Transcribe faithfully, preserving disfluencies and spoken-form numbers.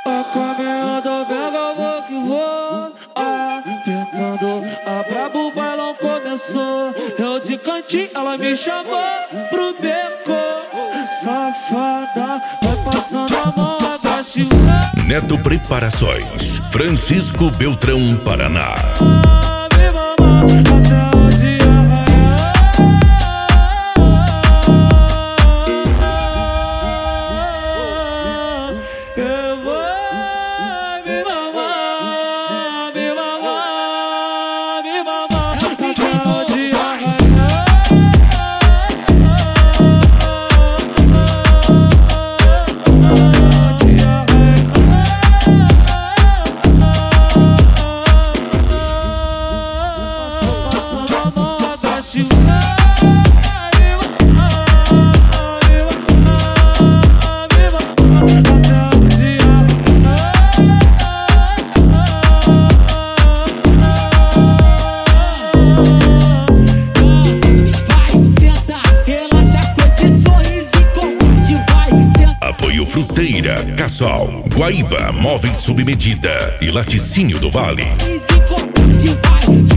A caminhada vega, vou que vou. Apertando a brabo, o bailão começou. Eu de cantinho, ela me chamou pro beco. Safada, vai passando a mão, agache. Neto Preparações, Francisco Beltrão, Paraná. Apoio Fruteira, Cassol, Guaíba, Móveis sob medida e Laticínio do Vale.